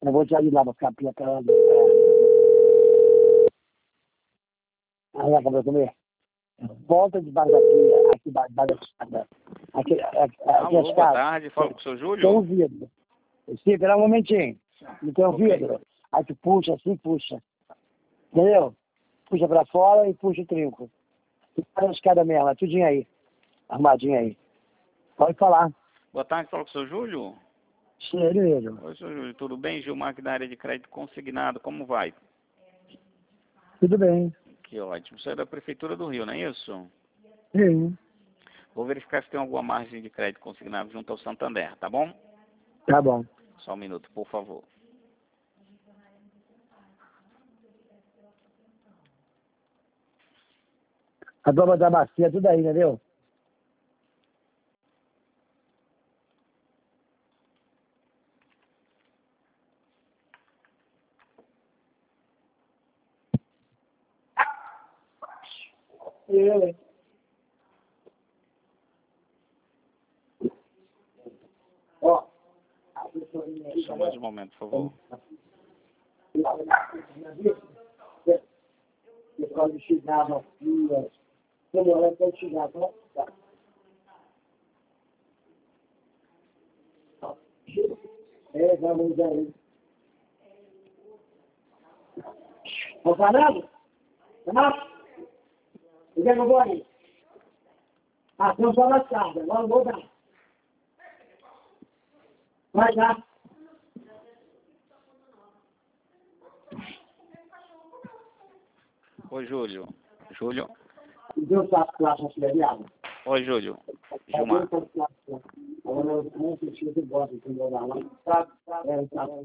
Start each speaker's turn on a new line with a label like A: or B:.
A: Eu vou te ajudar pra ficar piatando. Aí vai comer comer. Volta debaixo da pia, aqui debaixo da escada. Aqui a
B: Alô, boa
A: escada.
B: tarde, fala com o seu
A: Tem um
B: Júlio.
A: vidro. Espera um momentinho. Não tem um
B: Ok.
A: vidro. Aí tu puxa assim, puxa. Entendeu? Puxa pra fora e puxa o trinco. E para a escada mesmo, é tudinho aí. Armadinho aí. Pode falar.
B: Boa tarde, fala com o seu Júlio.
A: Cheiro mesmo.
B: Oi, seu Júlio, tudo bem? Gilmar aqui da área de crédito consignado, como vai?
A: Tudo bem.
B: Que ótimo. Você é da Prefeitura do Rio, não é isso?
A: Sim.
B: Vou verificar se tem alguma margem de crédito consignado junto ao Santander, tá bom?
A: Tá bom.
B: Só um minuto, por favor.
A: A doma da bacia, tudo aí, entendeu? Eu. Ó.
B: Só mais um momento, por favor.
A: Você pode chegar na fila. Quando ela pode chegar, tá? É, vamos aí. Tá falando? Tá? O que eu vou aí? Ah, não só na casa, vamos voltar. Vai dar.
B: Oi, Júlio. Júlio.
A: Deu sapo classe auxiliar.
B: Oi, Júlio. Gilmar.
A: Agora não sei se você gosta de jogar lá. Tá.